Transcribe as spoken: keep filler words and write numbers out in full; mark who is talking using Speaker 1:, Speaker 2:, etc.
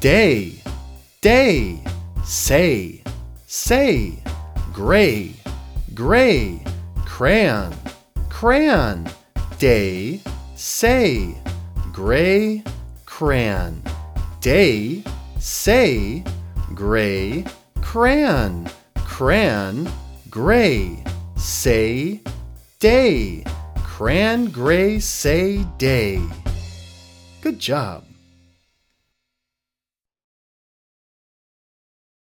Speaker 1: day, day, say, say, gray, gray, crayon, crayon, day, say, gray, crayon, day, say, gray, crayon, crayon, gray, say, day, crayon, gray, say, day. Good job.